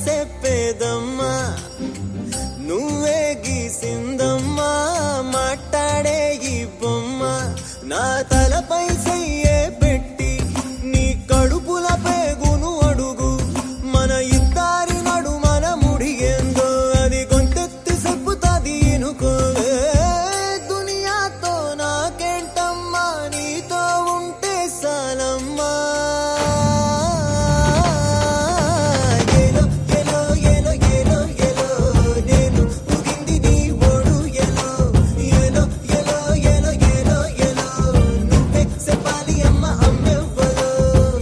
చెప్పేదమ్మా నువ్వే గీసిందమ్మా మాట్లాడే ఈ బొమ్మ నా తల